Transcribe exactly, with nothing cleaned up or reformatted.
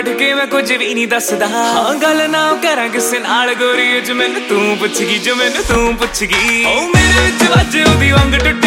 ਕੇ ਮੈਂ ਕੁਝ ਵੀ ਨਹੀਂ ਦੱਸਦਾ ਹਾਂ ਗੱਲ ਨਾ ਕਰਾਂ ਕਿਸੇ ਨਾਲ ਗੋਰੀ ਚ ਮੈਨੂੰ ਤੂੰ ਪੁੱਛ ਗਈ ਜੋ ਮੈਨੂੰ ਤੂੰ ਪੁੱਛ ਗਈ ਓ ਮੇਰੇ ਵਿੱਚ ਵੱਜ ਉਹਦੀ ਵੰਗ ਟੁੱਟ